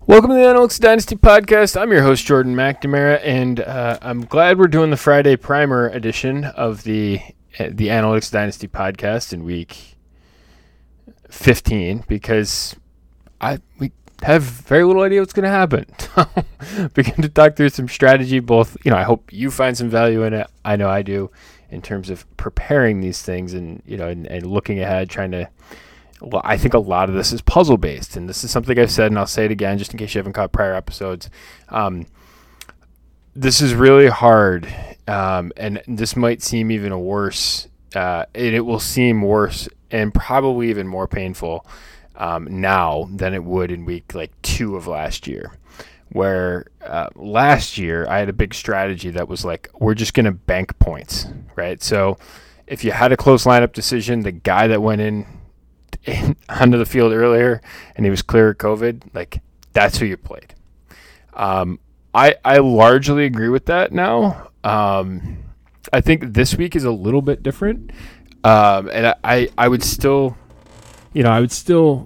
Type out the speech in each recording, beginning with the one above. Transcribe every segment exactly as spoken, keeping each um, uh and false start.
Welcome to the Analytics Dynasty Podcast. I'm your host, Jordan McNamara, and uh, I'm glad we're doing the Friday Primer edition of the uh, the Analytics Dynasty Podcast in week fifteen because I we have very little idea what's going to happen. Begin to talk through some strategy. Both, you know, I hope you find some value in it. I know I do, in terms of preparing these things and you know and, and looking ahead, trying to. Well, I think a lot of this is puzzle-based, and this is something I've said, and I'll say it again just in case you haven't caught prior episodes. Um, this is really hard, um, and this might seem even worse, uh, and it will seem worse and probably even more painful um, now than it would in week like two of last year, where uh, last year I had a big strategy that was like, we're just going to bank points, right? So if you had a close lineup decision, the guy that went in onto the field earlier and he was clear of COVID, like that's who you played. Um, I I largely agree with that now. Um, I think this week is a little bit different. Um, and I, I, I would still, you know, I would still,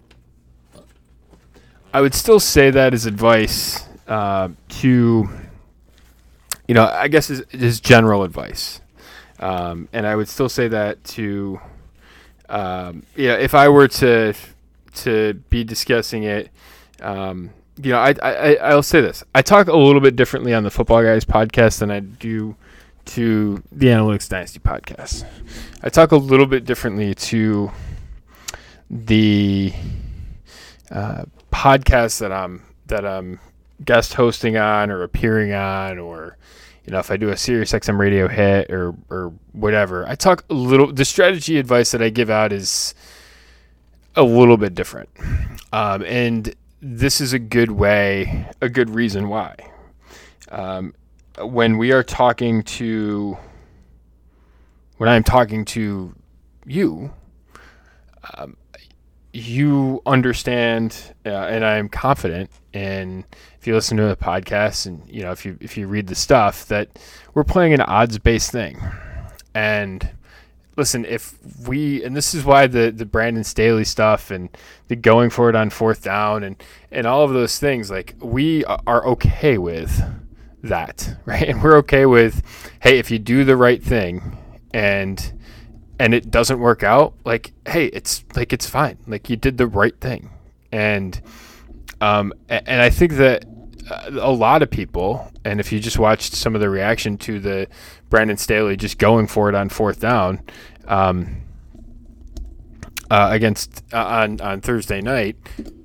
I would still say that as advice uh, to, you know, I guess is, is general advice. Um, and I would still say that to, Um, you know, if I were to to be discussing it, um, you know, I, I I'll say this: I talk a little bit differently on the Football Guys podcast than I do to the Analytics Dynasty podcast. I talk a little bit differently to the uh, podcast that I'm that I'm guest hosting on or appearing on, or you know, if I do a Sirius X M radio hit or or whatever, I talk a little. The strategy advice that I give out is a little bit different, um, and this is a good way, a good reason why. Um, when we are talking to, when I'm talking to you, um, you understand, uh, and I am confident in. If you listen to the podcast and, you know, if you if you read the stuff, that we're playing an odds-based thing. And listen, if we, and this is why the, the Brandon Staley stuff and the going for it on fourth down and, and all of those things, like we are okay with that, right? And we're okay with, hey, if you do the right thing and and it doesn't work out, like, hey, it's like, it's fine. Like you did the right thing. And um, and I think that a lot of people, and if you just watched some of the reaction to the Brandon Staley just going for it on fourth down um, uh, against uh, on on Thursday night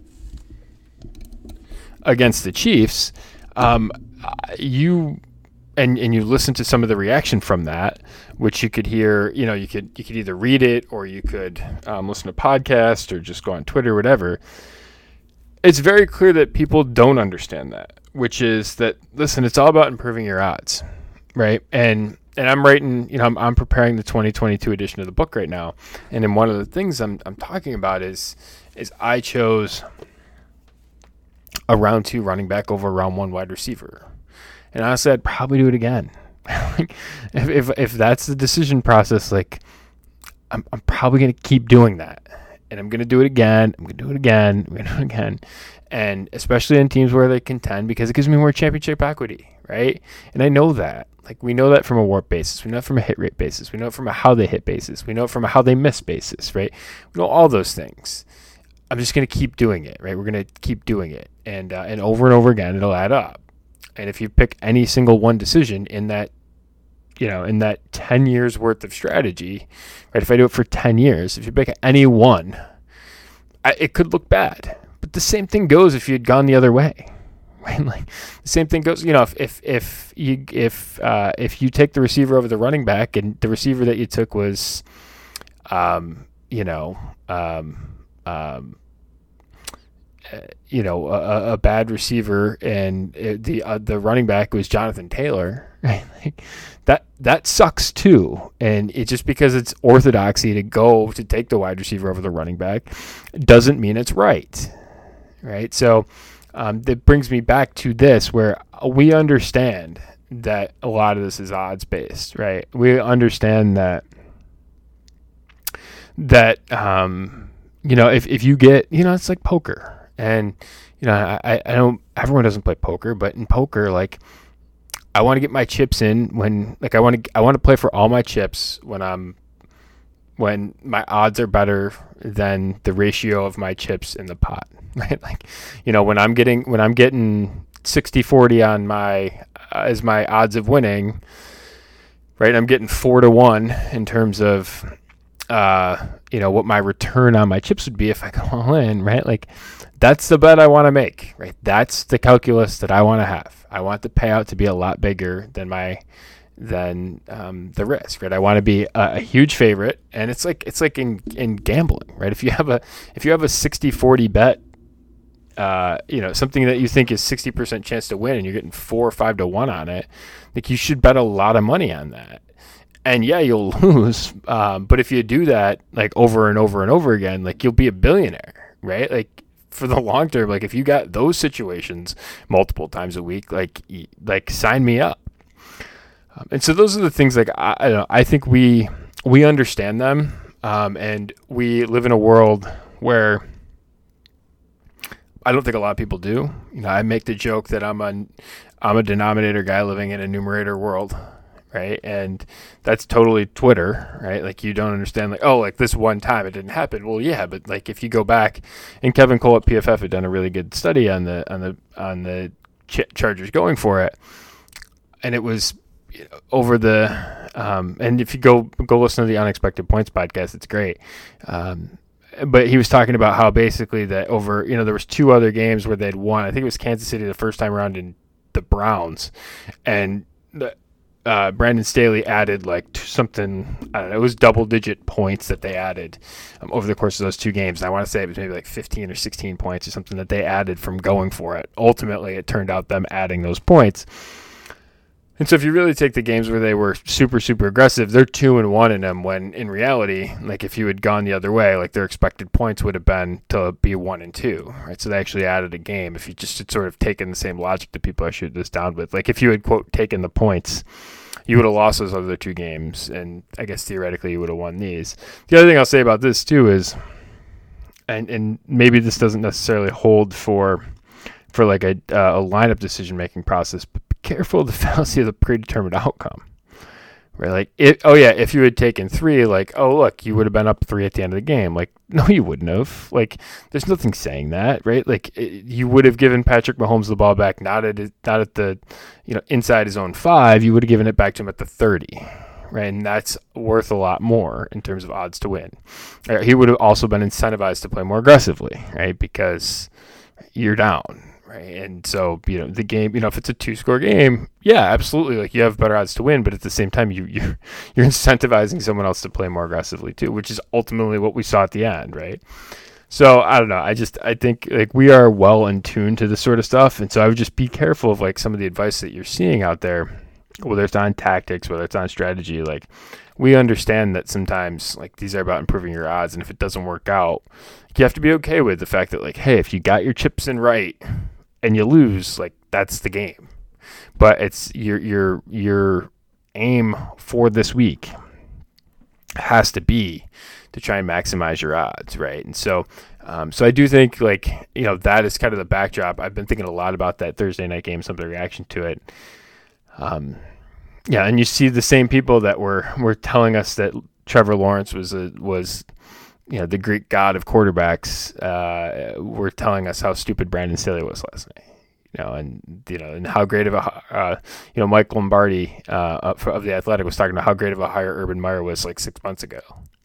against the Chiefs, um, you and and you listen to some of the reaction from that, which you could hear. You know, you could you could either read it or you could um, listen to a podcast or just go on Twitter, or whatever. It's very clear that people don't understand that, which is that, listen, it's all about improving your odds, right? And and I'm writing, you know, I'm, I'm preparing the twenty twenty-two edition of the book right now, and then one of the things I'm I'm talking about is is I chose a round two running back over a round one wide receiver, and honestly, I'd probably do it again. if, if if that's the decision process, like I'm I'm probably gonna keep doing that. And I'm going to do it again. I'm going to do it again. I'm going to do it again. And especially in teams where they contend, because it gives me more championship equity, right? And I know that. Like, we know that from a warp basis. We know it from a hit rate basis. We know it from a how they hit basis. We know it from a how they miss basis, right? We know all those things. I'm just going to keep doing it, right? We're going to keep doing it. And, uh, and over and over again, it'll add up. And if you pick any single one decision in that, you know, in that ten years worth of strategy, right? If I do it for ten years, if you pick any one, I, it could look bad. But the same thing goes if you had gone the other way, right? Like the same thing goes, you know, if if if you if uh, if you take the receiver over the running back, and the receiver that you took was, um, you know, um, um, uh, you know, a, a bad receiver, and it, the uh, the running back was Jonathan Taylor, right? Like, that that sucks too. And it just because it's orthodoxy to go to take the wide receiver over the running back doesn't mean it's right, right? So um, that brings me back to this, where we understand that a lot of this is odds based, right? We understand that that um, you know, if if you get, you know, it's like poker. And, you know, I, I don't, everyone doesn't play poker, but in poker, like, I want to get my chips in when, like, I want to, I want to play for all my chips when I'm, when my odds are better than the ratio of my chips in the pot, right? Like, you know, when I'm getting, when I'm getting sixty forty on my, uh, as my odds of winning, right? I'm getting four to one in terms of, uh, you know, what my return on my chips would be if I go all in, right? Like, that's the bet I want to make, right? That's the calculus that I want to have. I want the payout to be a lot bigger than my, than um, the risk, right? I want to be a, a huge favorite, and it's like it's like in in gambling, right? If you have a if you have a sixty forty bet, uh, you know, something that you think is sixty percent chance to win, and you're getting four or five to one on it, like, you should bet a lot of money on that. And yeah, you'll lose, um, but if you do that like over and over and over again, like, you'll be a billionaire, right? Like, for the long term, like, if you got those situations multiple times a week, like, like sign me up. Um, and so those are the things, like, I, I don't know, I think we we understand them, um, and we live in a world where I don't think a lot of people do. You know, I make the joke that I'm a I'm a denominator guy living in a numerator world, right? And that's totally Twitter, right? Like, you don't understand, like, oh, like, this one time it didn't happen. Well, yeah, but, like, if you go back, and Kevin Cole at P F F had done a really good study on the on the on the Ch- Chargers going for it, and it was, you know, over the um, and if you go go listen to the Unexpected Points podcast, it's great. Um, but he was talking about how basically that over, you know, there was two other games where they'd won. I think it was Kansas City the first time around in the Browns, and the Uh, Brandon Staley added like something, I don't know, it was double digit points that they added um, over the course of those two games. And I want to say it was maybe like fifteen or sixteen points or something that they added from going for it. Ultimately, it turned out them adding those points. And so if you really take the games where they were super, super aggressive, they're two and one in them, when in reality, like, if you had gone the other way, like, their expected points would have been to be one and two, right? So they actually added a game. If you just had sort of taken the same logic that people are shooting this down with, like, if you had, quote, taken the points, you would have lost those other two games, and I guess theoretically you would have won these. The other thing I'll say about this too is, and and maybe this doesn't necessarily hold for for like a uh, a lineup decision making process, but be careful of the fallacy of the predetermined outcome. Right? Like, it, oh yeah, if you had taken three, like, oh look, you would have been up three at the end of the game. Like, no, you wouldn't have. Like, there's nothing saying that, right? Like, it, you would have given Patrick Mahomes the ball back, not at his, not at the, you know, inside his own five. You would have given it back to him at the thirty, right? And that's worth a lot more in terms of odds to win. Right? He would have also been incentivized to play more aggressively, right? Because you're down. Right. And so, you know, the game, you know, if it's a two score game, yeah, absolutely. Like, you have better odds to win, but at the same time, you, you, you're incentivizing someone else to play more aggressively too, which is ultimately what we saw at the end. Right. So I don't know. I just, I think, like, we are well in tune to this sort of stuff. And so I would just be careful of, like, some of the advice that you're seeing out there, whether it's on tactics, whether it's on strategy. Like, we understand that sometimes, like, these are about improving your odds. And if it doesn't work out, you have to be okay with the fact that, like, hey, if you got your chips in right and you lose, like, that's the game. But it's your your your aim for this week has to be to try and maximize your odds, right? And so um, so I do think, like, you know, that is kind of the backdrop. I've been thinking a lot about that Thursday night game, some of the reaction to it. Um, yeah, and you see the same people that were were telling us that Trevor Lawrence was a, was you know, the Greek god of quarterbacks, uh, were telling us how stupid Brandon Staley was last night. You know, and you know, and how great of a uh, you know, Mike Lombardi uh, of the Athletic was talking about how great of a hire Urban Meyer was like six months ago.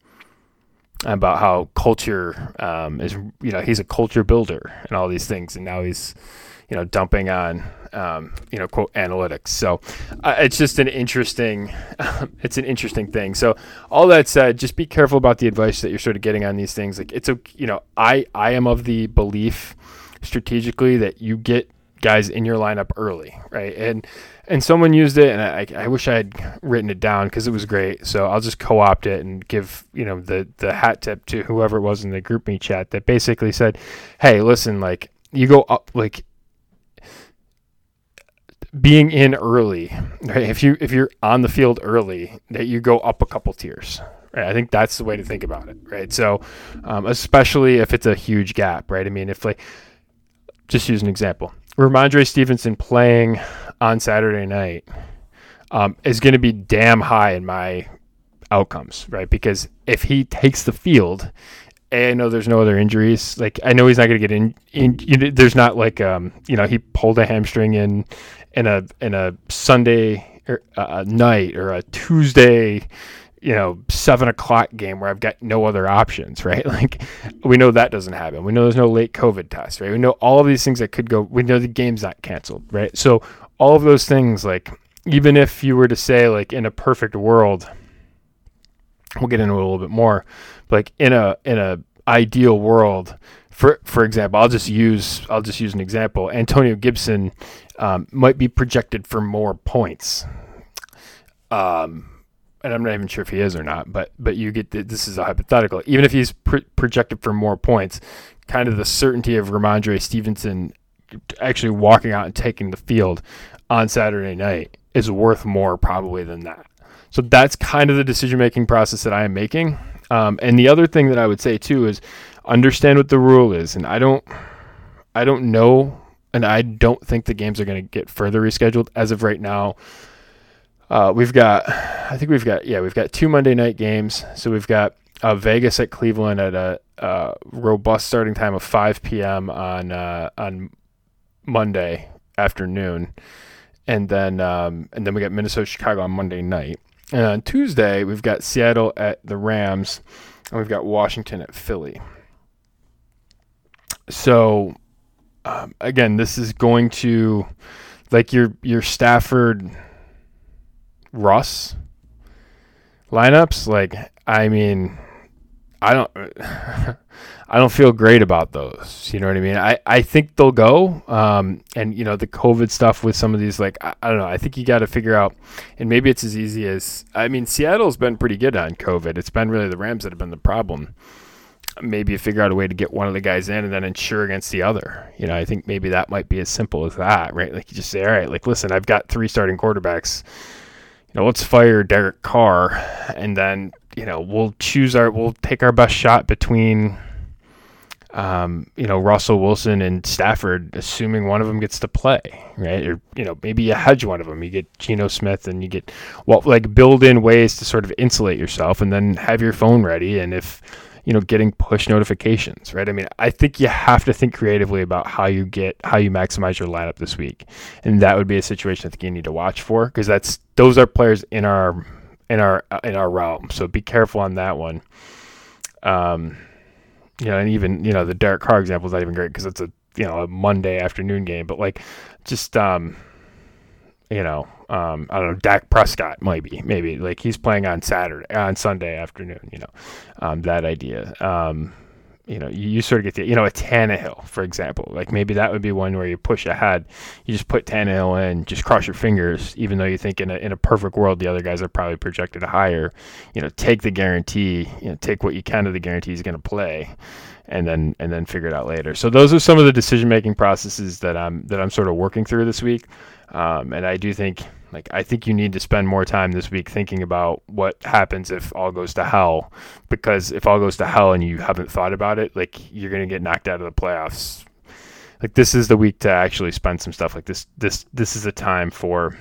About how culture um, is, you know, he's a culture builder and all these things, and now he's, you know, dumping on, um, you know, quote, analytics. So uh, it's just an interesting, it's an interesting thing. So all that said, just be careful about the advice that you're sort of getting on these things. Like, it's a, you know, I, I am of the belief strategically that you get guys in your lineup early, right? And, and someone used it, and I, I wish I had written it down because it was great. So I'll just co-opt it and give, you know, the, the hat tip to whoever it was in the group me chat that basically said, hey, listen, like, you go up, like, being in early, right? If you if you're on the field early, that you go up a couple tiers, right? I think that's the way to think about it, right? So, um, especially if it's a huge gap, right? I mean, if like just use an example. Ramondre Stevenson playing on Saturday night um, is going to be damn high in my outcomes, right? Because if he takes the field, A, I know there's no other injuries. Like, I know he's not going to get in, in you know, there's not like, um, you know, he pulled a hamstring in, in a, in a Sunday or a night or a Tuesday, you know, seven o'clock game where I've got no other options, right? Like, we know that doesn't happen. We know there's no late COVID test, right? We know all of these things that could go, we know the game's not canceled, right? So all of those things, like, even if you were to say, like, in a perfect world, we'll get into it a little bit more, but like in a, in a ideal world, for, for example, I'll just use, I'll just use an example. Antonio Gibson um, might be projected for more points. Um, and I'm not even sure if he is or not, but but you get the, this is a hypothetical. Even if he's pr- projected for more points, kind of the certainty of Ramondre Stevenson actually walking out and taking the field on Saturday night is worth more probably than that. So that's kind of the decision-making process that I am making. Um, and the other thing that I would say too is understand what the rule is. And I don't, I don't know, and I don't think the games are going to get further rescheduled as of right now. Uh, we've got, I think we've got, yeah, we've got two Monday night games. So we've got uh, Vegas at Cleveland at a, a robust starting time of five p.m. on uh, on Monday afternoon, and then um, and then we got Minnesota Chicago on Monday night. And on Tuesday we've got Seattle at the Rams, and we've got Washington at Philly. So um, again, this is going to, like your your Stafford Russ lineups, like, I mean, I don't I don't feel great about those. You know what I mean? I, I think they'll go. Um, and, you know, the COVID stuff with some of these, like, I, I don't know. I think you got to figure out, and maybe it's as easy as, I mean, Seattle's been pretty good on COVID. It's been really the Rams that have been the problem. Maybe you figure out a way to get one of the guys in and then insure against the other. You know, I think maybe that might be as simple as that, right? Like, you just say, all right, like, listen, I've got three starting quarterbacks. You know, let's fire Derek Carr, and then, you know, we'll choose our, we'll take our best shot between, um, you know, Russell Wilson and Stafford, assuming one of them gets to play, right? Or, you know, maybe you hedge one of them. You get Geno Smith, and you get, well, like, build in ways to sort of insulate yourself, and then have your phone ready. And if, you know, getting push notifications, right? I mean, I think you have to think creatively about how you get, how you maximize your lineup this week. And that would be a situation I think you need to watch for, because that's, those are players in our, in our, in our realm. So be careful on that one. Um, you know, and even, you know, the Derek Carr example is not even great because it's a, you know, a Monday afternoon game, but like, just, um, you know, um, I don't know, Dak Prescott might be, maybe like he's playing on Saturday, on Sunday afternoon, you know, um, that idea. Um, you know, you, you sort of get the, you know, a Tannehill, for example, like maybe that would be one where you push ahead, you just put Tannehill in, just cross your fingers, even though you think in a, in a perfect world, the other guys are probably projected higher, you know, take the guarantee, you know, take what you can of the guarantee he's going to play, and then, and then figure it out later. So those are some of the decision-making processes that I'm, that I'm sort of working through this week. Um, and I do think, like, I think you need to spend more time this week thinking about what happens if all goes to hell, because if all goes to hell and you haven't thought about it, like, you're going to get knocked out of the playoffs. Like, this is the week to actually spend some stuff like this. This, this is a time for,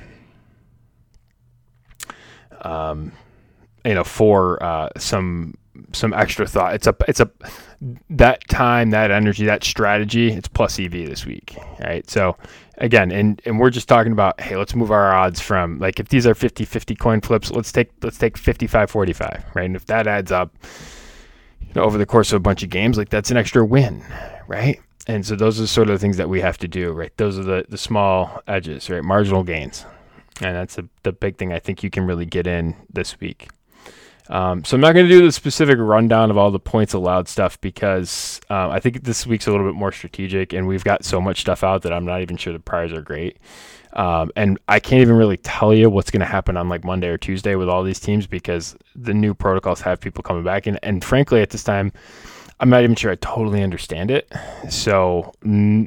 um, you know, for, uh, some, some extra thought. It's a, it's a, that time, that energy, that strategy, it's plus E V this week. Right. So again, and, and we're just talking about, hey, let's move our odds from, like, if these are fifty-fifty coin flips, let's take, let's take fifty-five forty-five, right? And if that adds up, you know, over the course of a bunch of games, like, that's an extra win, right? And so those are sort of the things that we have to do, right? Those are the, the small edges, right? Marginal gains. And that's the, the big thing I think you can really get in this week. Um, so I'm not going to do the specific rundown of all the points allowed stuff because um, I think this week's a little bit more strategic, and we've got so much stuff out that I'm not even sure the priors are great. Um, and I can't even really tell you what's going to happen on like Monday or Tuesday with all these teams because the new protocols have people coming back. And, and frankly, at this time, I'm not even sure I totally understand it. So n-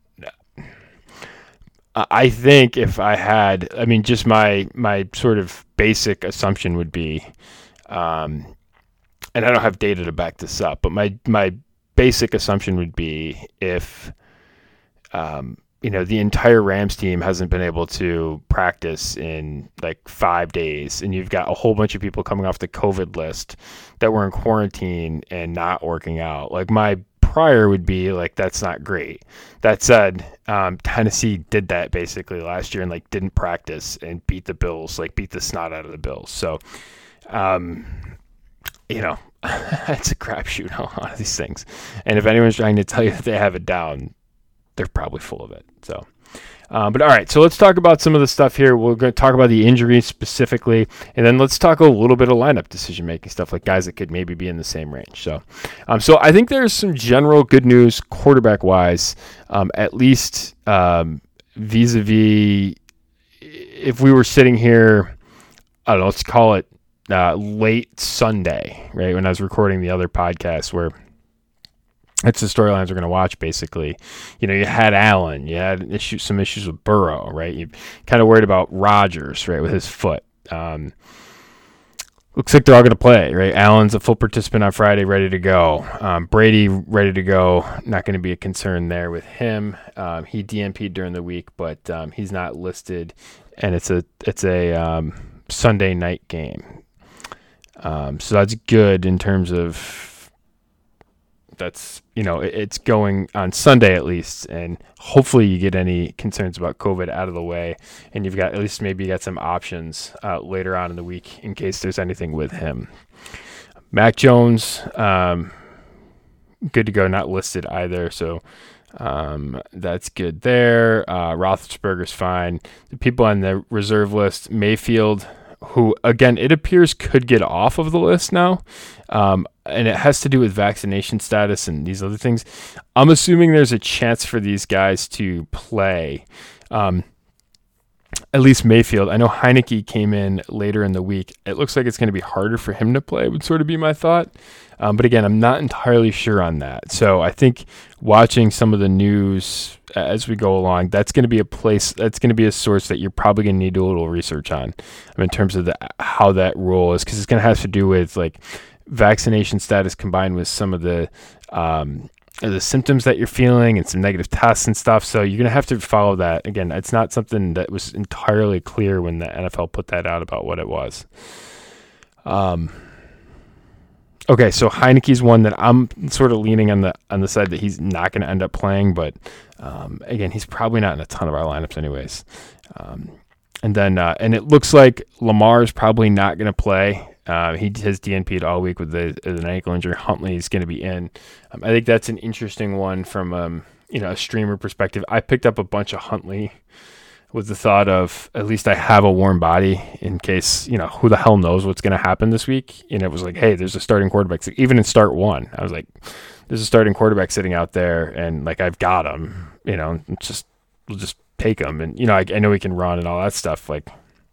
I think if I had, I mean, just my, my sort of basic assumption would be, Um, and I don't have data to back this up, but my, my basic assumption would be if um, you know, the entire Rams team hasn't been able to practice in like five days, and you've got a whole bunch of people coming off the COVID list that were in quarantine and not working out. Like, my prior would be like, that's not great. That said, um, Tennessee did that basically last year and like didn't practice and beat the Bills, like beat the snot out of the Bills. So, um, you know, it's a crapshoot on a lot of these things. And if anyone's trying to tell you that they have it down, they're probably full of it. So, um, but all right, so let's talk about some of the stuff here. We're going to talk about the injuries specifically, and then let's talk a little bit of lineup decision-making stuff, like guys that could maybe be in the same range. So, um, so I think there's some general good news quarterback-wise, um, at least um, vis-a-vis if we were sitting here, I don't know, let's call it uh, late Sunday, right, when I was recording the other podcast where it's the storylines we're going to watch, basically. You know, you had Allen. You had issue, some issues with Burrow, right? You kind of worried about Rodgers, right, with his foot. Um, looks like they're all going to play, right? Allen's a full participant on Friday, ready to go. Um, Brady, ready to go. Not going to be a concern there with him. Um, he D N P'd during the week, but um, he's not listed, and it's a it's a um, Sunday night game. Um, so that's good in terms of that's, you know, it's going on Sunday at least, and hopefully you get any concerns about COVID out of the way, and you've got at least maybe you got some options uh, later on in the week in case there's anything with him. Mac Jones, um, good to go, not listed either, so um, that's good there. Uh, Roethlisberger's fine. The people on the reserve list, Mayfield, who, again, it appears could get off of the list now, um, and it has to do with vaccination status and these other things. I'm assuming there's a chance for these guys to play, um, at least Mayfield. I know Heineke came in later in the week. It looks like it's going to be harder for him to play, would sort of be my thought. Um, but again, I'm not entirely sure on that. So I think watching some of the news as we go along, that's going to be a place, that's going to be a source that you're probably going to need to do a little research on, I mean, in terms of the, how that rule is, because it's going to have to do with like vaccination status combined with some of the um, the symptoms that you're feeling and some negative tests and stuff. So you're going to have to follow that. Again, it's not something that was entirely clear when the N F L put that out about what it was. Um. Okay, so Heineke's one that I'm sort of leaning on the on the side that he's not going to end up playing, but um, again, he's probably not in a ton of our lineups anyways. Um, and then uh, and it looks like Lamar is probably not going to play. Uh, he has D N P'd all week with, the, with an ankle injury. Huntley is going to be in. Um, I think that's an interesting one from um, you know a streamer perspective. I picked up a bunch of Huntley with the thought of at least I have a warm body in case, you know, who the hell knows what's going to happen this week. And it was like, hey, there's a starting quarterback. Even in start one, I was like, there's a starting quarterback sitting out there, and like I've got him, you know, just we'll just take him. And, you know, I, I know he can run and all that stuff. Like,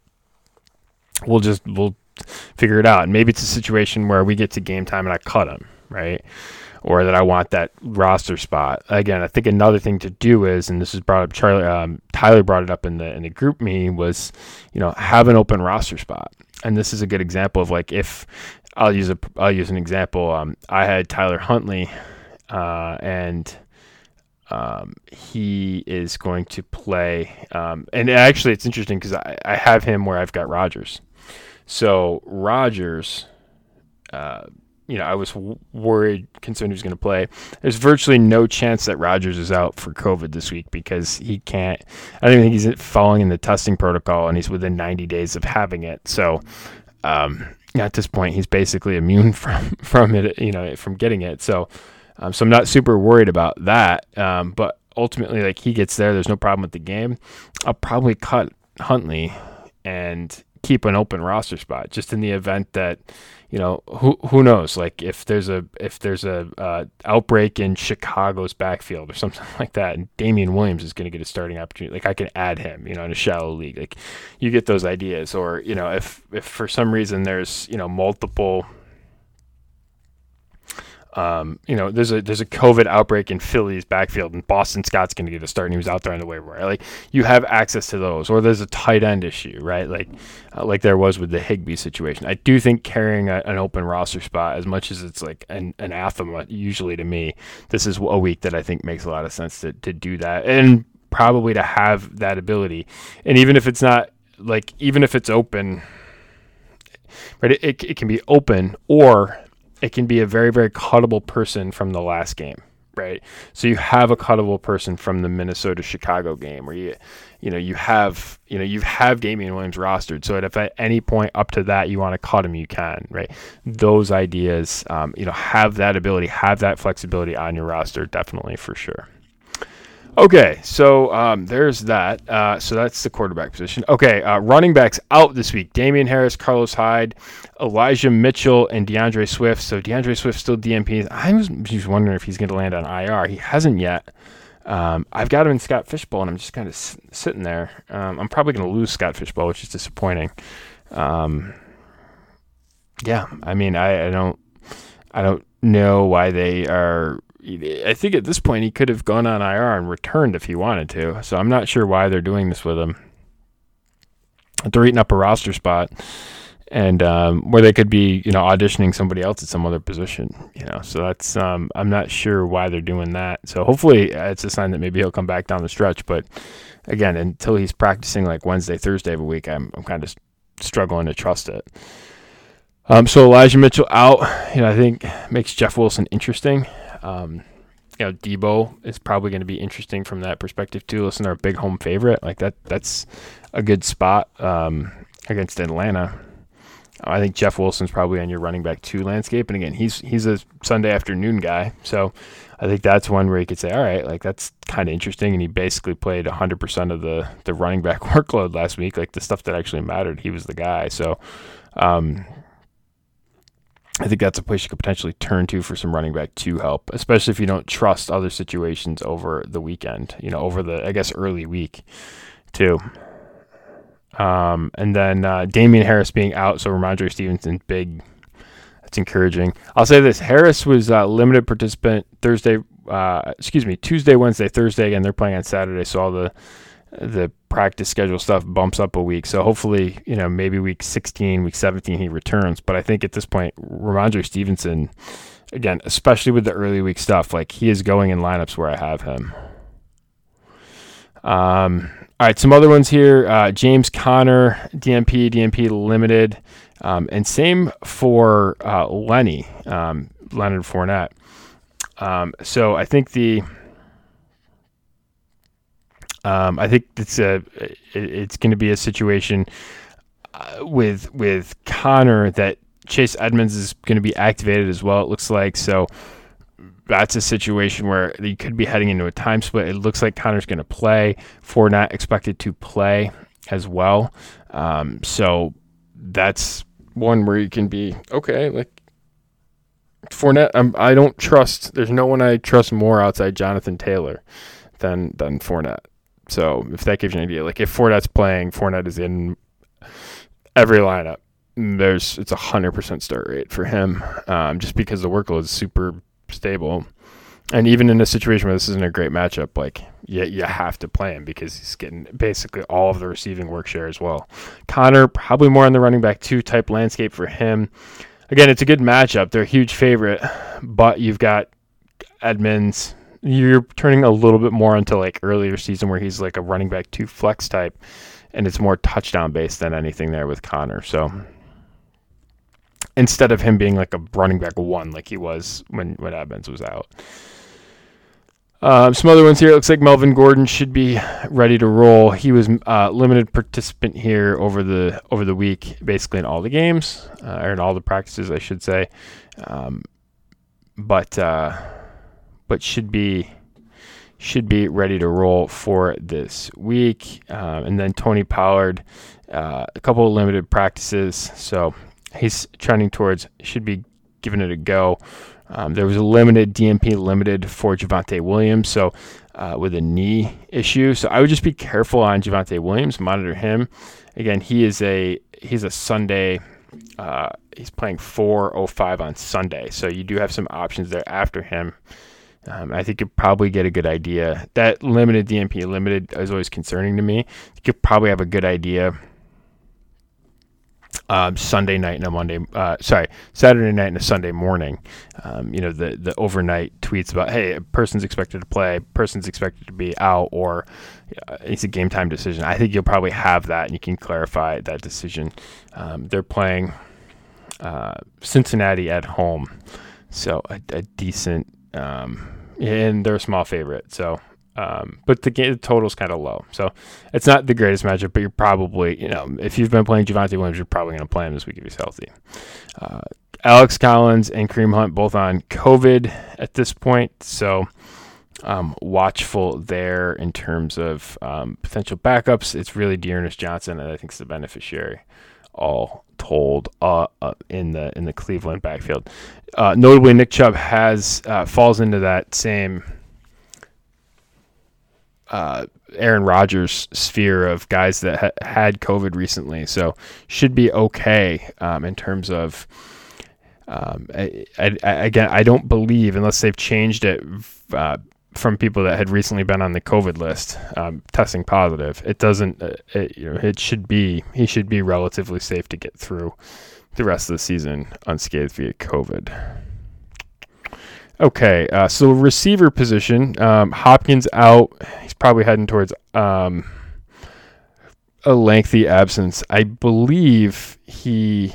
we'll just, we'll figure it out. And maybe it's a situation where we get to game time and I cut him, right? Or that I want that roster spot. Again, I think another thing to do is, and this is brought up, Charlie, um, Tyler brought it up in the in the group meeting, was, you know, have an open roster spot. And this is a good example of like, if I'll use a I'll use an example. Um, I had Tyler Huntley, uh, and um, he is going to play. Um, and actually, it's interesting because I, I have him where I've got Rodgers. So Rodgers. Uh, You know, I was w- worried, concerned he was going to play. There's virtually no chance that Rodgers is out for COVID this week because he can't. I don't even think he's following in the testing protocol, and he's within ninety days of having it. So, um, at this point, he's basically immune from from it. You know, from getting it. So, um, so I'm not super worried about that. Um, but ultimately, like he gets there, there's no problem with the game. I'll probably cut Huntley and keep an open roster spot just in the event that, you know, who who knows, like if there's a if there's a uh, outbreak in Chicago's backfield or something like that, and Damian Williams is going to get a starting opportunity, like I can add him, you know, in a shallow league. Like you get those ideas. Or, you know, if if for some reason there's, you know, multiple Um, you know, there's a there's a COVID outbreak in Philly's backfield, and Boston Scott's going to get a start, and he was out there on the waiver wire. Like, you have access to those, or there's a tight end issue, right? Like, uh, like there was with the Higbee situation. I do think carrying a, an open roster spot, as much as it's like an anathema usually to me, this is a week that I think makes a lot of sense to to do that, and probably to have that ability. And even if it's not like, even if it's open, right? It it, it can be open, or it can be a very, very cuttable person from the last game, right? So you have a cuttable person from the Minnesota-Chicago game, where you, you know, you have, you know, you have Damian Williams rostered. So if at any point up to that you want to cut him, you can, right? Those ideas, um, you know, have that ability, have that flexibility on your roster, definitely, for sure. Okay, so um, there's that. Uh, so that's the quarterback position. Okay, uh, running backs out this week: Damian Harris, Carlos Hyde, Elijah Mitchell, and DeAndre Swift. So DeAndre Swift still D M P. I was just wondering if he's going to land on I R. He hasn't yet. Um, I've got him in Scott Fishbowl, and I'm just kind of s- sitting there. Um, I'm probably going to lose Scott Fishbowl, which is disappointing. Um, yeah, I mean, I, I don't, I don't know why they are. I think at this point he could have gone on I R and returned if he wanted to. So I'm not sure why they're doing this with him. They're eating up a roster spot, and um, where they could be, you know, auditioning somebody else at some other position. You know, so that's um, I'm not sure why they're doing that. So hopefully it's a sign that maybe he'll come back down the stretch. But again, until he's practicing like Wednesday, Thursday of a week, I'm I'm kind of struggling to trust it. Um, so Elijah Mitchell out, you know, I think makes Jeff Wilson interesting. Um, you know, Debo is probably going to be interesting from that perspective too. Listen, they're a big home favorite. Like that, that's a good spot um, against Atlanta. I think Jeff Wilson's probably on your running back two landscape. And again, he's he's a Sunday afternoon guy. So I think that's one where you could say, all right, like that's kind of interesting. And he basically played one hundred percent of the, the running back workload last week. Like the stuff that actually mattered, he was the guy. So um, I think that's a place you could potentially turn to for some running back two help, especially if you don't trust other situations over the weekend, you know, over the, I guess, early week too. Um, and then uh, Damian Harris being out, so Ramondre Stevenson, big. That's encouraging. I'll say this: Harris was uh, limited participant Thursday. Uh, excuse me, Tuesday, Wednesday, Thursday. Again, they're playing on Saturday, so all the the practice schedule stuff bumps up a week. So hopefully, you know, maybe week sixteen, week seventeen, he returns. But I think at this point, Ramondre Stevenson, again, especially with the early week stuff, like he is going in lineups where I have him. Um. All right, some other ones here. Uh, James Conner, D M P, D M P limited. Um, and same for uh, Lenny, um, Leonard Fournette. Um, so I think the, um, I think it's a, it, it's going to be a situation uh, with with Conner that Chase Edmonds is going to be activated as well. It looks like so. That's a situation where you could be heading into a time split. It looks like Connor's going to play. Fournette expected to play as well. Um, so that's one where you can be, okay, like Fournette, I'm, I don't trust, there's no one I trust more outside Jonathan Taylor than, than Fournette. So if that gives you an idea, like if Fournette's playing, Fournette is in every lineup. There's, it's a one hundred percent start rate for him um, just because the workload is super stable, and even in a situation where this isn't a great matchup, like you, you have to play him because he's getting basically all of the receiving work share as well. Conner probably more on the running back two type landscape for him. Again, it's a good matchup. They're a huge favorite, but you've got Edmonds. You're turning a little bit more into like earlier season where he's like a running back two flex type, and it's more touchdown based than anything there with Conner. So instead of him being like a running back one like he was when, when Edmonds was out. Um, some other ones here. It looks like Melvin Gordon should be ready to roll. He was uh, limited participant here over the over the week, basically in all the games, uh, or in all the practices, I should say. Um, but uh, but should be should be ready to roll for this week. Um, and then Tony Pollard, uh, a couple of limited practices, so he's trending towards, should be giving it a go. Um, there was a limited D M P limited for Javonte Williams, so uh, with a knee issue. So I would just be careful on Javonte Williams, monitor him. Again, he is a he's a Sunday Uh, he's playing four oh five on Sunday, so you do have some options there after him. Um, I think you'll probably get a good idea. That limited D N P limited is always concerning to me. You could probably have a good idea um, Sunday night and a Monday, uh, sorry, Saturday night and a Sunday morning. Um, you know, the the overnight tweets about, hey, a person's expected to play, person's expected to be out, or uh, it's a game time decision. I think you'll probably have that, and you can clarify that decision. Um, they're playing uh, Cincinnati at home, so a, a decent, um, and they're a small favorite, so. Um, but the, game, the total's kind of low, so it's not the greatest matchup. But you're probably, you know, if you've been playing Javonte Williams, you're probably going to play him this week if he's healthy. Uh, Alex Collins and Kareem Hunt both on COVID at this point, so um, watchful there in terms of um, potential backups. It's really Dearness Johnson, and I think it's the beneficiary, all told, uh, uh, in the in the Cleveland backfield. Uh, notably, Nick Chubb has uh, falls into that same. Uh, Aaron Rodgers sphere of guys that ha- had COVID recently, so should be okay um, in terms of. Um, I, I, I, again, I don't believe, unless they've changed it uh, from people that had recently been on the COVID list, um, testing positive. It doesn't. Uh, it, you know, it should be. He should be relatively safe to get through the rest of the season unscathed via COVID. Okay, uh, so receiver position, um, Hopkins out. He's probably heading towards um, a lengthy absence. I believe he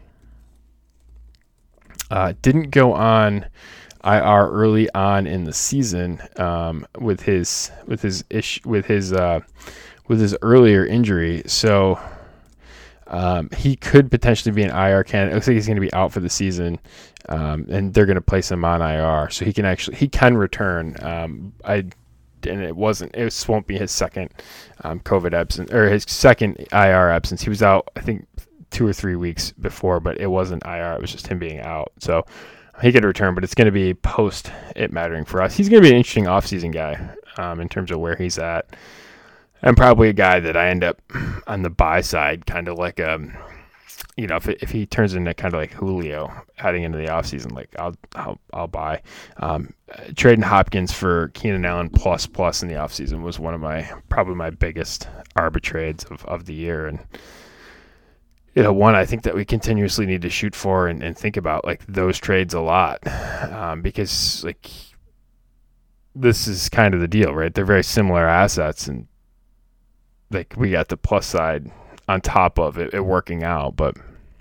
uh, didn't go on I R early on in the season um, with his with his ish with his uh, with his earlier injury. So um, he could potentially be an I R candidate. It looks like he's going to be out for the season. Um, and they're going to place him on I R, so he can actually he can return. Um, I and it wasn't it won't be his second um, COVID absence or his second I R absence. He was out, I think, two or three weeks before, but it wasn't I R. It was just him being out. So he could return, but it's going to be post it mattering for us. He's going to be an interesting offseason guy um, in terms of where he's at, and probably a guy that I end up on the buy side, kind of like a. You know, if it, if he turns into kind of like Julio heading into the offseason, like I'll I'll I'll buy. Um, trading Hopkins for Keenan Allen plus plus in the offseason was one of my probably my biggest arbitrades of, of the year, and you know, one I think that we continuously need to shoot for and, and think about like those trades a lot, um, because like this is kind of the deal, right? They're very similar assets, and like we got the plus side on top of it, it working out, but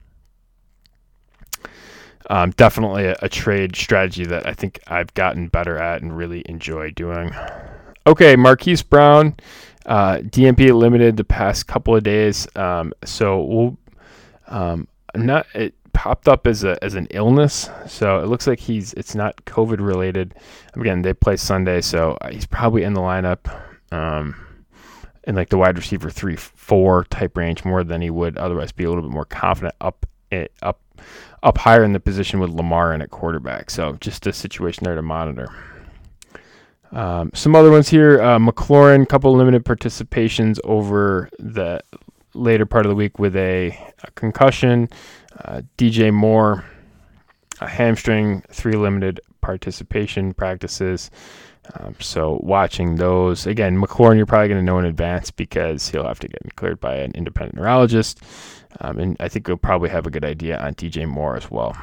um, definitely a, a trade strategy that I think I've gotten better at and really enjoy doing. Okay, Marquise Brown, uh, D N P limited the past couple of days, um, so we'll um, not it popped up as a as an illness, so it looks like he's it's not COVID related. Again, they play Sunday, so he's probably in the lineup. Um, in like the wide receiver three, four type range more than he would otherwise be a little bit more confident up it, up up higher in the position with Lamar in at quarterback. So just a situation there to monitor. Um, some other ones here, uh, McLaurin, couple limited participations over the later part of the week with a, a concussion. Uh, D J Moore, a hamstring, three limited participation practices. Um, so watching those, again, McLaurin, you're probably going to know in advance because he'll have to get cleared by an independent neurologist. Um, and I think we'll probably have a good idea on D J Moore as well.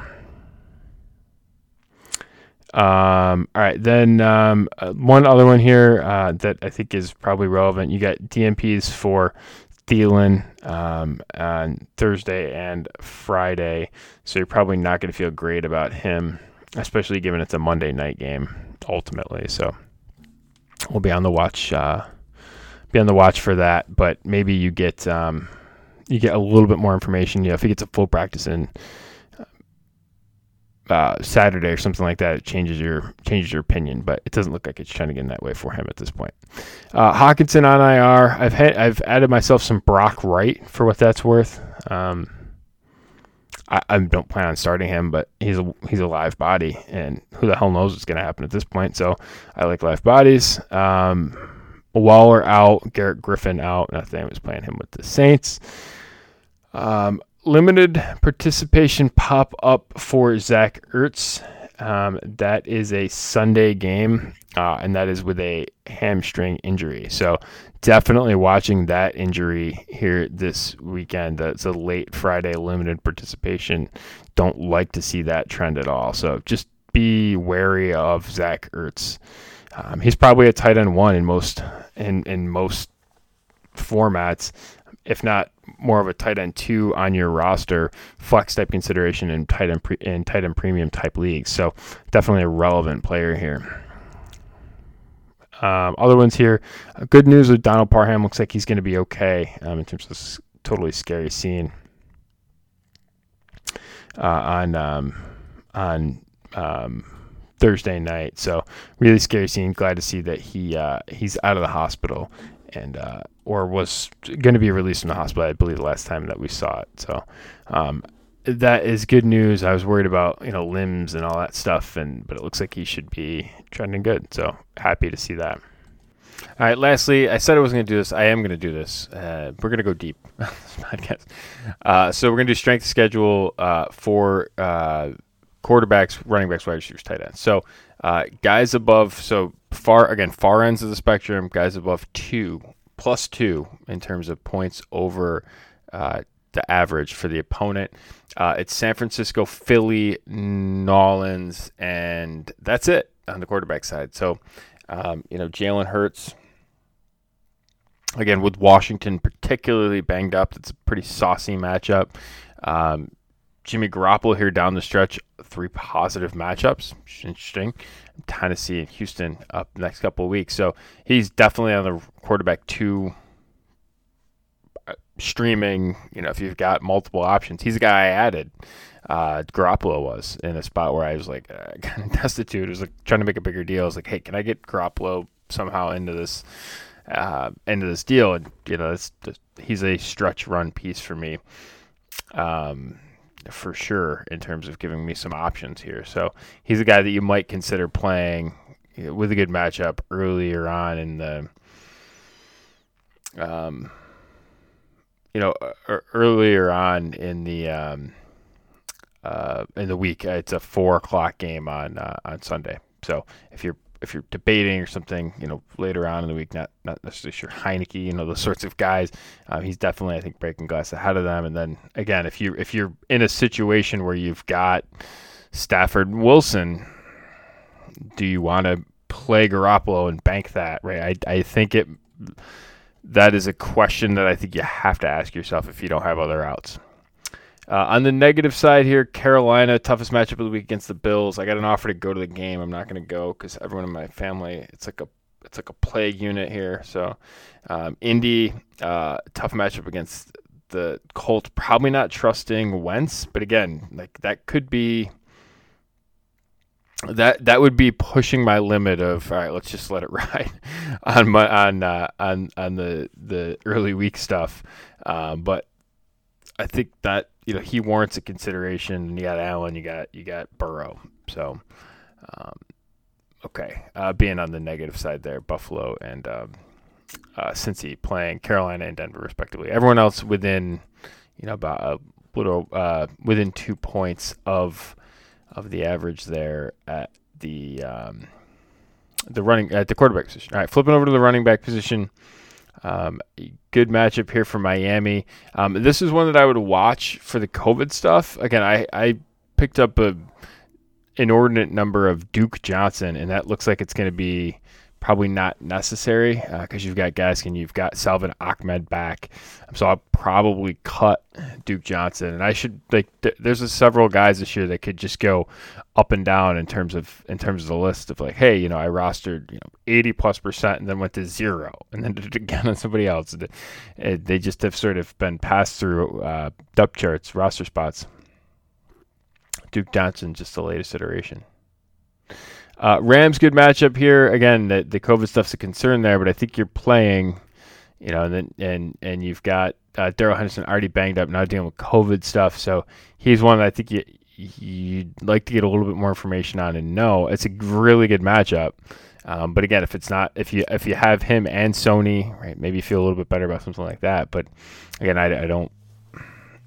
Um, all right, then um, uh, one other one here uh, that I think is probably relevant. You got D N Ps for Thielen um, on Thursday and Friday, so you're probably not going to feel great about him, especially given it's a Monday night game ultimately. So we'll be on the watch, uh, be on the watch for that. But maybe you get um, you get a little bit more information. You know, if he gets a full practice in uh, Saturday or something like that, it changes your changes your opinion. But it doesn't look like it's trending in that way for him at this point. Uh, Hockenson on I R. I've had I've added myself some Brock Wright for what that's worth. Um, I, I don't plan on starting him, but he's a he's a live body, and who the hell knows what's going to happen at this point. So I like live bodies. Um, Waller out, Garrett Griffin out. Nothing was playing him with the Saints. Um, limited participation pop up for Zach Ertz. Um, that is a Sunday game, uh, and that is with a hamstring injury. So definitely watching that injury here this weekend. That's a late Friday limited participation. Don't like to see that trend at all. So just be wary of Zach Ertz. Um, he's probably a tight end one in most in, in most formats, if not more of a tight end two on your roster, flex type consideration in tight end pre- in tight end premium type leagues. So definitely a relevant player here. Um, other ones here. Uh, good news with Donald Parham. Looks like he's going to be okay um, in terms of this totally scary scene uh, on um, on um, Thursday night. So really scary scene. Glad to see that he uh, he's out of the hospital and uh, or was going to be released from the hospital, I believe, the last time that we saw it. So um, that is good news. I was worried about, you know, limbs and all that stuff, and but it looks like he should be trending good. So happy to see that. All right, lastly, I said I wasn't going to do this. I am going to do this. Uh, we're going to go deep on this podcast. Uh, so we're going to do strength schedule uh, for uh, quarterbacks, running backs, wide receivers, tight ends. So uh, guys above, so far, again, far ends of the spectrum, guys above two, plus two in terms of points over uh, the average for the opponent. Uh, it's San Francisco, Philly, Nolans, and that's it on the quarterback side. So, um, you know, Jalen Hurts, again, with Washington particularly banged up, it's a pretty saucy matchup. Um, Jimmy Garoppolo here down the stretch, three positive matchups. Interesting. Tennessee and Houston up the next couple of weeks. So he's definitely on the quarterback two streaming. You know, if you've got multiple options, he's a guy I added. Uh, Garoppolo was in a spot where I was like uh, kind of destitute. I was like trying to make a bigger deal. I was like, hey, can I get Garoppolo somehow into this uh, into this deal? And you know, it's just, he's a stretch run piece for me. Um, for sure in terms of giving me some options here. So he's a guy that you might consider playing with a good matchup earlier on in the, um, you know, earlier on in the, um, uh, in the week. It's a four o'clock game on, uh, on Sunday. So if you're, if you're debating or something, you know, later on in the week, not not necessarily sure Heineke, you know, those sorts of guys, um, he's definitely, I think, breaking glass ahead of them. And then again, if you if you're in a situation where you've got Stafford and Wilson, do you want to play Garoppolo and bank that? Right? I I think it that is a question that I think you have to ask yourself if you don't have other outs. Uh, on the negative side here, Carolina, toughest matchup of the week against the Bills. I got an offer to go to the game. I'm not going to go because everyone in my family, it's like a it's like a plague unit here. So, um, Indy, uh, tough matchup against the Colts. Probably not trusting Wentz, but again, like that could be that that would be pushing my limit of all right. Let's just let it ride on my on uh, on on the the early week stuff, um, but I think that, you know, he warrants a consideration. You got Allen, you got you got Burrow. So, um, okay, uh, being on the negative side there, Buffalo and um, uh, Cincy playing Carolina and Denver respectively. Everyone else within, you know, about a little uh, within two points of of the average there at the um, the running at the quarterback position. All right, flipping over to the running back position. Um, good matchup here for Miami. Um, this is one that I would watch for the COVID stuff. Again, I, I picked up a inordinate number of Duke Johnson, and that looks like it's going to be probably not necessary because uh, you've got Gaskin, you've got Salvin Ahmed back. So I'll probably cut Duke Johnson, and I should like. Th- there's a several guys this year that could just go up and down in terms of in terms of the list of like, hey, you know, I rostered you know eighty plus percent and then went to zero and then did it again on somebody else. It, it, they just have sort of been passed through uh, depth charts, roster spots. Duke Johnson, just the latest iteration. Uh, Rams, good matchup here. Again, the, the COVID stuff's a concern there, but I think you're playing, you know, and then, and and you've got uh, Darrell Henderson already banged up, now dealing with COVID stuff. So he's one that I think you, you'd like to get a little bit more information on and know. It's a really good matchup. Um, but again, if it's not, if you if you have him and Sony, right, maybe you feel a little bit better about something like that. But again, I, I don't,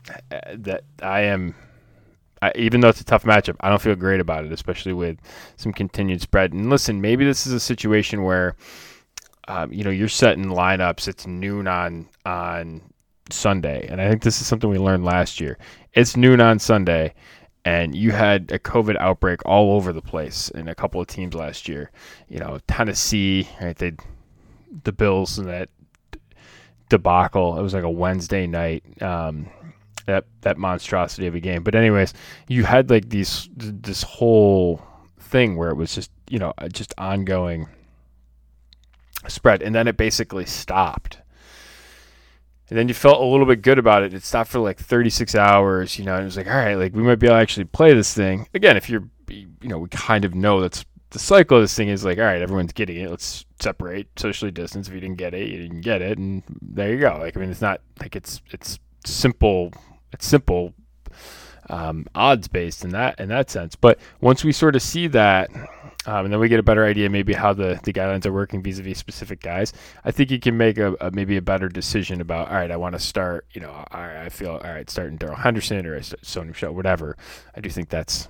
uh, that I am. I, even though it's a tough matchup, I don't feel great about it, especially with some continued spread. And listen, maybe this is a situation where, um, you know, you're setting lineups. It's noon on on Sunday, and I think this is something we learned last year. It's noon on Sunday, and you had a COVID outbreak all over the place in a couple of teams last year. You know, Tennessee, right? They, the Bills, and that debacle. It was like a Wednesday night. Um, that that monstrosity of a game. But anyways, you had like these this whole thing where it was just, you know, just ongoing spread, and then it basically stopped. And then you felt a little bit good about it. It stopped for like thirty-six hours, you know, and it was like, all right, like we might be able to actually play this thing. Again, if you're, you know, we kind of know that's the cycle of this thing is like, all right, everyone's getting it. Let's separate, socially distance. If you didn't get it, you didn't get it. And there you go. Like, I mean, it's not like it's, it's simple. It's simple, um, odds based in that in that sense. But once we sort of see that, um, and then we get a better idea maybe how the, the guidelines are working vis-a-vis specific guys, I think you can make a, a maybe a better decision about, all right, I want to start, you know, all right, I feel all right starting Darrell Henderson or Sony Michel, whatever. I do think that's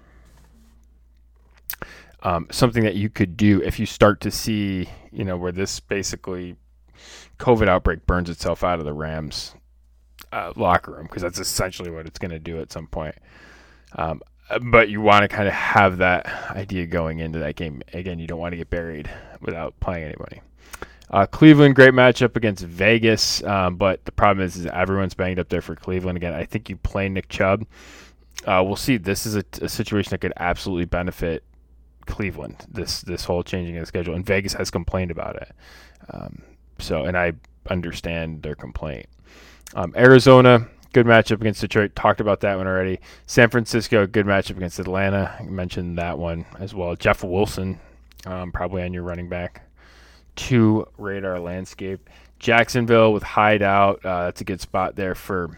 um, something that you could do if you start to see, you know, where this basically COVID outbreak burns itself out of the Rams Uh, locker room, because that's essentially what it's going to do at some point. Um, but you want to kind of have that idea going into that game. Again, you don't want to get buried without playing anybody. Uh, Cleveland, great matchup against Vegas, um, but the problem is, is everyone's banged up there for Cleveland. Again, I think you play Nick Chubb. Uh, we'll see. This is a, a situation that could absolutely benefit Cleveland, this this whole changing of the schedule, and Vegas has complained about it. Um, so, and I understand their complaint. Um, Arizona, good matchup against Detroit. Talked about that one already. San Francisco, good matchup against Atlanta. I mentioned that one as well. Jeff Wilson, um, probably on your running back two radar landscape. Jacksonville with Hyde out. Uh, that's a good spot there for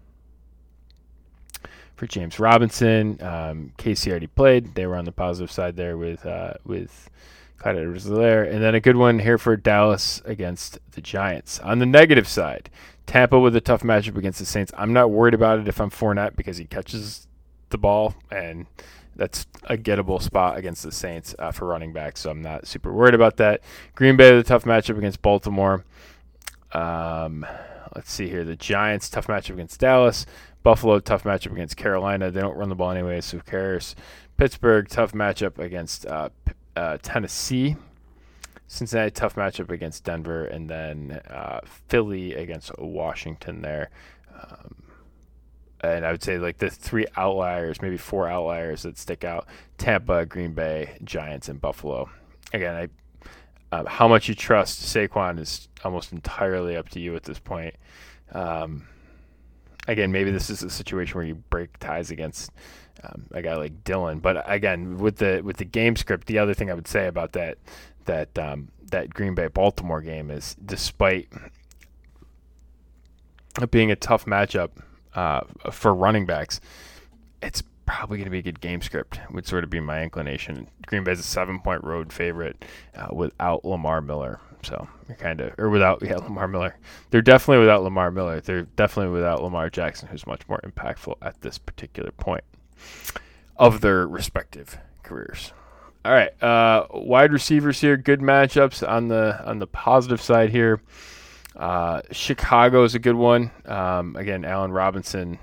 for James Robinson. Um, K C already played. They were on the positive side there with uh, with Clyde Edwards-Helaire. And then a good one here for Dallas against the Giants. On the negative side, Tampa with a tough matchup against the Saints. I'm not worried about it if I'm Fournette because he catches the ball, and that's a gettable spot against the Saints uh, for running back, so I'm not super worried about that. Green Bay with a tough matchup against Baltimore. Um, let's see here. The Giants, tough matchup against Dallas. Buffalo, tough matchup against Carolina. They don't run the ball anyway, so who cares? Pittsburgh, tough matchup against uh, uh, Tennessee. Cincinnati, tough matchup against Denver, and then uh, Philly against Washington there. Um, and I would say like the three outliers, maybe four outliers that stick out: Tampa, Green Bay, Giants, and Buffalo. Again, I, uh, how much you trust Saquon is almost entirely up to you at this point. Um, again, maybe this is a situation where you break ties against um, a guy like Dillon. But again, with the with the game script, the other thing I would say about that. that um, that Green Bay-Baltimore game is, despite it being a tough matchup uh, for running backs, it's probably going to be a good game script, would sort of be my inclination. Green Bay's a seven-point road favorite uh, without Lamar Miller. So you're kind of, or without, yeah, Lamar Miller. They're definitely without Lamar Miller. They're definitely without Lamar Jackson, who's much more impactful at this particular point of their respective careers. All right, uh, wide receivers here, good matchups on the on the positive side here. Uh, Chicago is a good one. Um, again, Allen Robinson.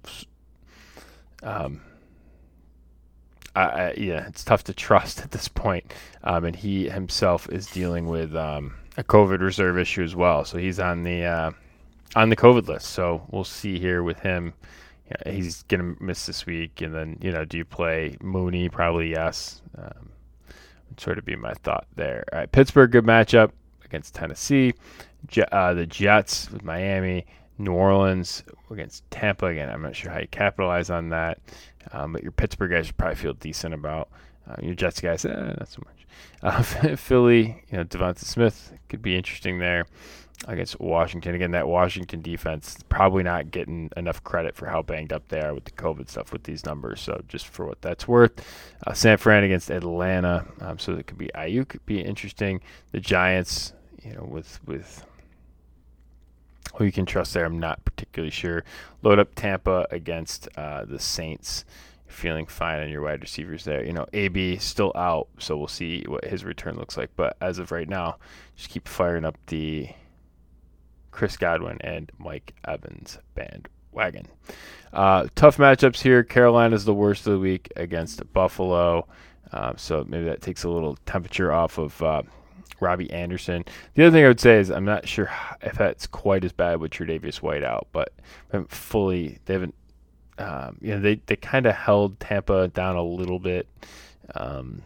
Um, I, I, yeah, it's tough to trust at this point, um, and he himself is dealing with um, a COVID reserve issue as well. So he's on the uh, on the COVID list. So we'll see here with him. Yeah, he's gonna miss this week, and then you know, do you play Mooney? Probably yes. Um, would sort of be my thought there. All right, Pittsburgh, good matchup against Tennessee. Je- uh, the Jets with Miami. New Orleans against Tampa. Again, I'm not sure how you capitalize on that, um, but your Pittsburgh guys should probably feel decent about. Uh, your Jets guys, eh, not so much. Uh, Philly, you know, Devonta Smith could be interesting there against Washington. Again, that Washington defense probably not getting enough credit for how banged up they are with the COVID stuff with these numbers. So just for what that's worth, uh, San Fran against Atlanta. Um, so it could be Ayuk, could be interesting. The Giants, you know, with with Who you can trust there, I'm not particularly sure. Load up Tampa against uh, the Saints. You're feeling fine on your wide receivers there. You know, A B still out, so we'll see what his return looks like. But as of right now, just keep firing up the Chris Godwin and Mike Evans bandwagon. Uh, tough matchups here. Carolina's the worst of the week against Buffalo. Uh, so maybe that takes a little temperature off of uh, Robbie Anderson. The other thing I would say is I'm not sure if that's quite as bad with Tre'Davious White out, but I haven't fully, they haven't, um, you know, they, they kind of held Tampa down a little bit. Um,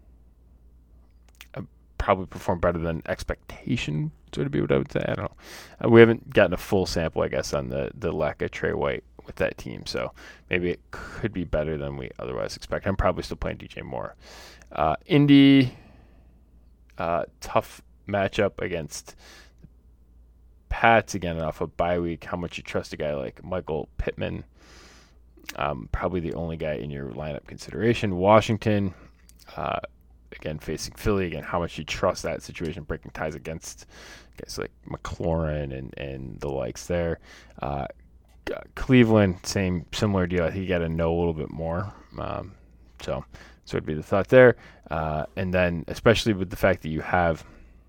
probably performed better than expectation, would be what I would say. I don't know. Uh, we haven't gotten a full sample, I guess, on the, the lack of Trey White with that team, so maybe it could be better than we otherwise expect. I'm probably still playing D J Moore. Uh, Indy, uh, tough matchup against Pats, again off a bye week. How much you trust a guy like Michael Pittman? Um, probably the only guy in your lineup consideration. Washington, uh, again, facing Philly. Again, how much you trust that situation, breaking ties against guys like McLaurin and, and the likes there. Uh, Cleveland, same similar deal. I think you got to know a little bit more. Um, so, so would be the thought there. Uh, and then, especially with the fact that you have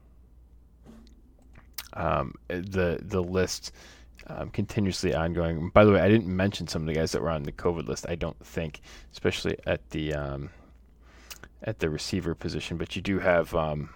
um, the the list um, continuously ongoing. By the way, I didn't mention some of the guys that were on the COVID list. I don't think, especially at the um, at the receiver position, but you do have um,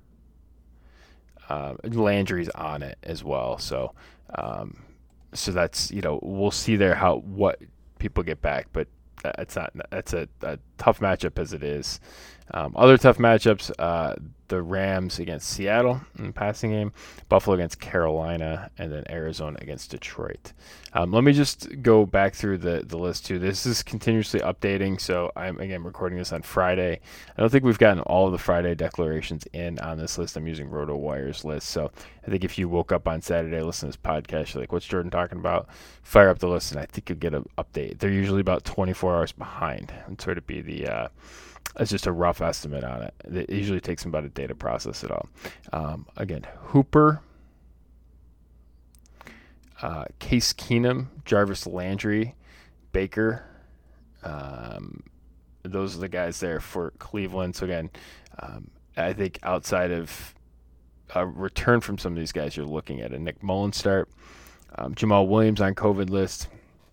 uh, Landry's on it as well. So. Um, So that's, you know, we'll see there how what people get back, but it's not that's a, a tough matchup as it is. Um, other tough matchups: uh, the Rams against Seattle in the passing game, Buffalo against Carolina, and then Arizona against Detroit. Um, let me just go back through the, the list too. This is continuously updating, so I'm again recording this on Friday. I don't think we've gotten all of the Friday declarations in on this list. I'm using RotoWire's list, so I think if you woke up on Saturday, listen to this podcast, you're like, "What's Jordan talking about?" Fire up the list, and I think you'll get an update. They're usually about twenty-four hours behind. It's sort of be the uh, it's just a rough estimate on it. It usually takes them about a day to process it all. Um, again, Hooper, uh, Case Keenum, Jarvis Landry, Baker. Um, those are the guys there for Cleveland. So again, um, I think outside of a return from some of these guys, you're looking at a Nick Mullins start. Um, Jamal Williams on COVID list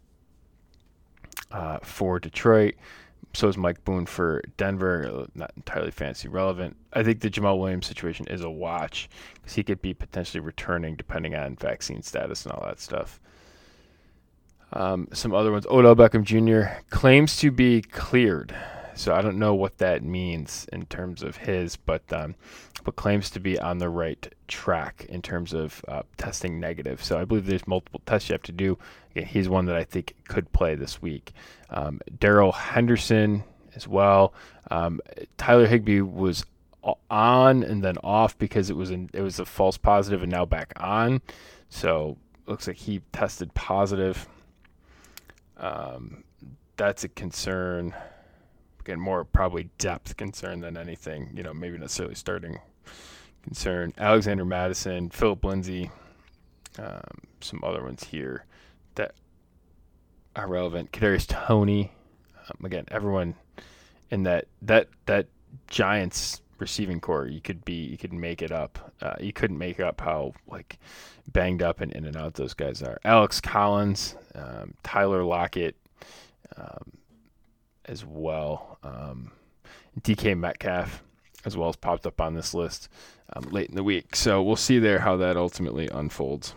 uh, for Detroit. So is Mike Boone for Denver. Not entirely fantasy relevant. I think the Jamal Williams situation is a watch because he could be potentially returning depending on vaccine status and all that stuff. Um, some other ones. Odell Beckham Junior claims to be cleared. So I don't know what that means in terms of his, but um, but claims to be on the right track in terms of uh, testing negative. So I believe there's multiple tests you have to do. Again, he's one that I think could play this week. Um, Darrell Henderson as well. Um, Tyler Higbee was on and then off because it was an, it was a false positive and now back on. So looks like he tested positive. Um, that's a concern. Again, more probably depth concern than anything, you know, maybe necessarily starting concern. Alexander Madison, Philip Lindsay, um, some other ones here that are relevant. Kadarius Toney, um, again, everyone in that that that Giants receiving core, you could be, you could make it up. Uh, you couldn't make up how like banged up and in and out those guys are. Alex Collins, um, Tyler Lockett. Um, as well. Um, D K Metcalf as well as popped up on this list um, late in the week. So we'll see there how that ultimately unfolds.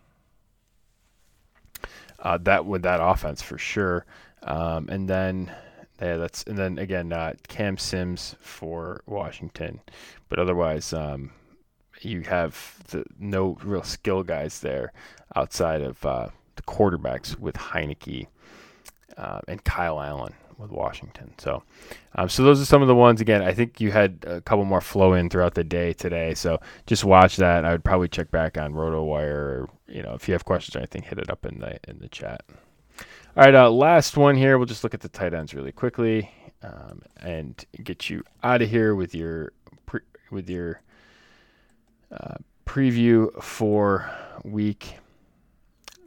Uh, that with that offense for sure. Um, and then yeah, that's and then again uh, Cam Sims for Washington, but otherwise um, you have the, no real skill guys there outside of uh, the quarterbacks with Heineke uh, and Kyle Allen with Washington. So um, so those are some of the ones. Again, I think you had a couple more flow in throughout the day today, so just watch that. I would probably check back on RotoWire, or, you know, if you have questions or anything, hit it up in the in the chat. All right, uh, last one here. We'll just look at the tight ends really quickly um, and get you out of here with your pre- with your uh, preview for week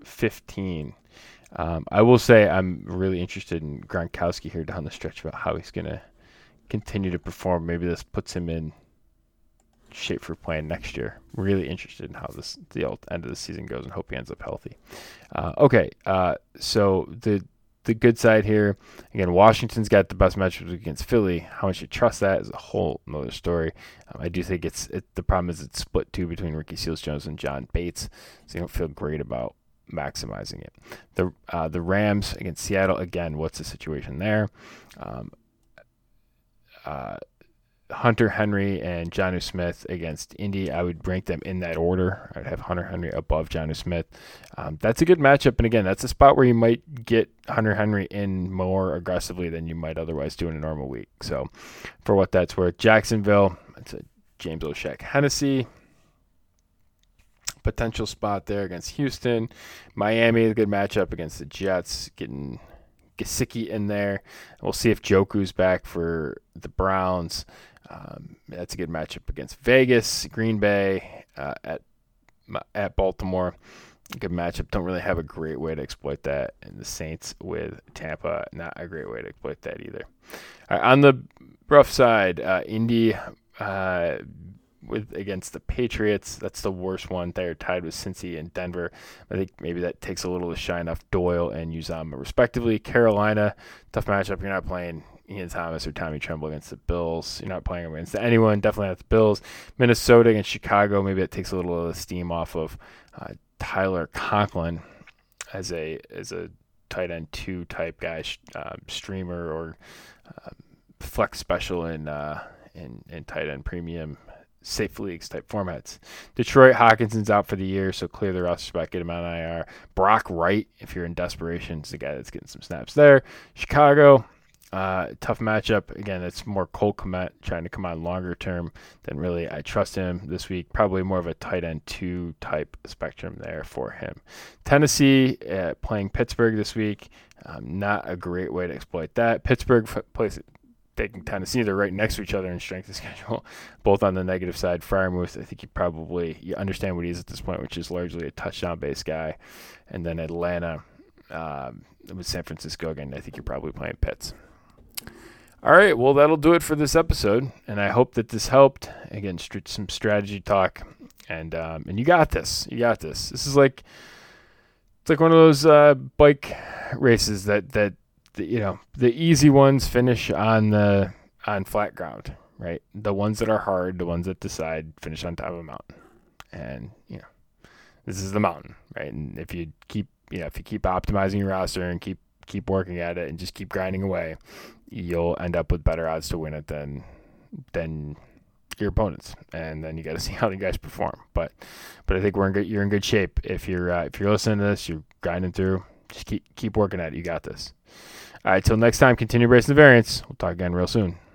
fifteen. Um, I will say I'm really interested in Gronkowski here down the stretch about how he's going to continue to perform. Maybe this puts him in shape for playing next year. Really interested in how this the end of the season goes and hope he ends up healthy. Uh, okay, uh, so the the good side here, again, Washington's got the best matchups against Philly. How much you trust that is a whole another story. Um, I do think it's it, the problem is it's split too between Ricky Seals-Jones and John Bates, so you don't feel great about maximizing it. The uh, the Rams against Seattle, again, what's the situation there? Um, uh, Hunter Henry and Jonnu Smith against Indy. I would rank them in that order. I'd have Hunter Henry above Jonnu Smith. Um, that's a good matchup, and again, that's a spot where you might get Hunter Henry in more aggressively than you might otherwise do in a normal week. So for what that's worth, Jacksonville, it's a James O'Shaq Hennessy potential spot there against Houston. Miami, a good matchup against the Jets, getting Gesicki in there. We'll see if Joku's back for the Browns. Um, that's a good matchup against Vegas, Green Bay, uh, at at Baltimore. Good matchup. Don't really have a great way to exploit that. And the Saints with Tampa, not a great way to exploit that either. All right, on the rough side, uh, Indy uh, with against the Patriots. That's the worst one. They're tied with Cincy and Denver. I think maybe that takes a little to shine off Doyle and Uzomah respectively. Carolina, tough matchup. You're not playing Ian Thomas or Tommy Tremble against the Bills. You're not playing against anyone. Definitely not the Bills. Minnesota against Chicago. Maybe that takes a little of the steam off of uh, Tyler Conklin as a as a tight end two type guy, uh, streamer or uh, flex special in uh, in in tight end premium safe leagues type formats. Detroit, Hawkinson's out for the year, so clear the roster spot, get him on I R. Brock Wright, if you're in desperation, is the guy that's getting some snaps there. Chicago, uh, tough matchup. Again, it's more Cole Kmet trying to come on longer term than really I trust him this week. Probably more of a tight end two type spectrum there for him. Tennessee uh, playing Pittsburgh this week. Um, not a great way to exploit that. Pittsburgh f- plays taking Tennessee, they're right next to each other in strength of schedule, both on the negative side. Freiermuth, I think you probably you understand what he is at this point, which is largely a touchdown-based guy. And then Atlanta um, with San Francisco, again, I think you're probably playing Pitts. All right, well, that'll do it for this episode, and I hope that this helped. Again, st- some strategy talk, and um, and you got this. You got this. This is like it's like one of those uh, bike races that that. The, you know, the easy ones finish on the on flat ground, right? The ones that are hard, the ones that decide, finish on top of a mountain. And, you know, this is the mountain, right? And if you keep, you know, if you keep optimizing your roster and keep keep working at it and just keep grinding away, you'll end up with better odds to win it than than your opponents. And then you got to see how the guys perform. But but I think we're in good. You're in good shape if you're uh, if you're listening to this, you're grinding through. Just keep keep working at it. You got this. All right, till next time, continue bracing the variance. We'll talk again real soon.